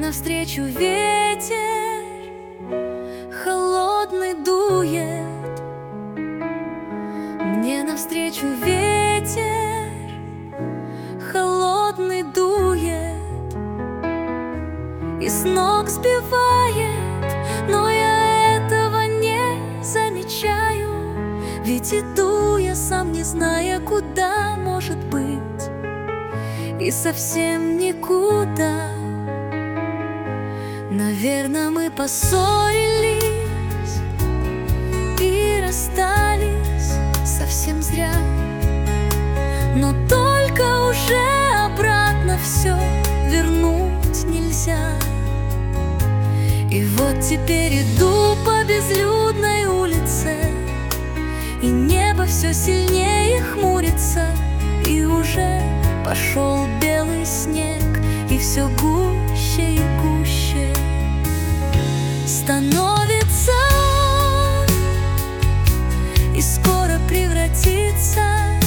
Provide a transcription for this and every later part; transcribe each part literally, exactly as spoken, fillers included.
навстречу ветер холодный дует, мне навстречу ветер холодный дует и с ног сбивает, но я этого не замечаю, ведь иду я сам, не зная, куда, может быть, и совсем никуда. Наверное, мы поссорились и расстались совсем зря, но только уже обратно все вернуть нельзя. И вот теперь иду по безлюдной улице, и небо все сильнее хмурится, и уже пошел белый снег, и все гуще и гуще становится он, и скоро превратится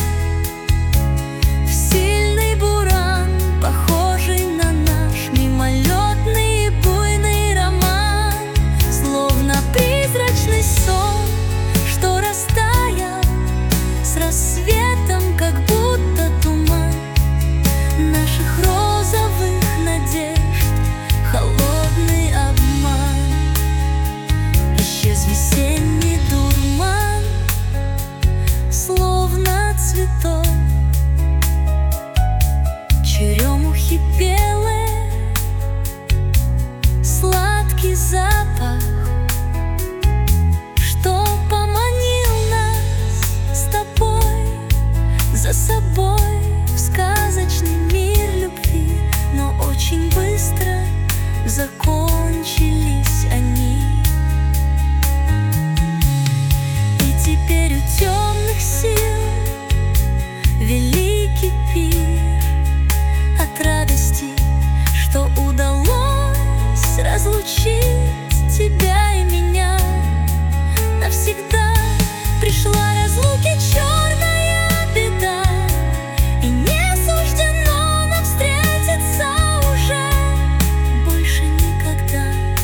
в сильный буран, похожий на наш мимолетный и буйный роман, словно призрачный сон, что растаял с рассветом, как будто туман наших розовых надежд, холодный обман. Исчез весенний дурман, словно цветок, черемухи белые, сладкий запах, что поманил нас с тобой за собой в сказочный мир любви, но очень быстро закончились они. И теперь у темных сил великий пир от радости, что удалось разлучить тебя и меня навсегда. Пришла разлуки черная беда, и не суждено нам встретиться уже больше никогда.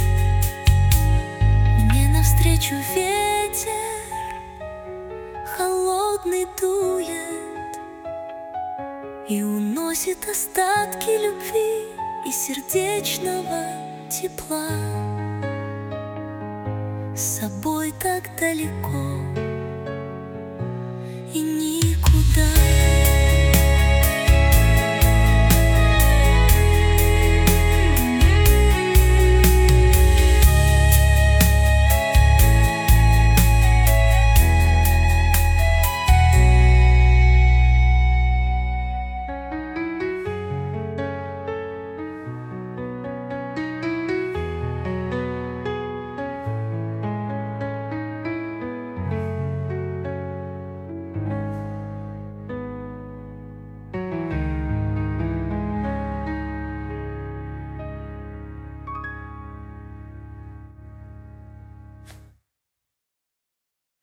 Мне навстречу ветер холодный дует и уносит остатки любви и сердечного тепла с собой так далеко, и не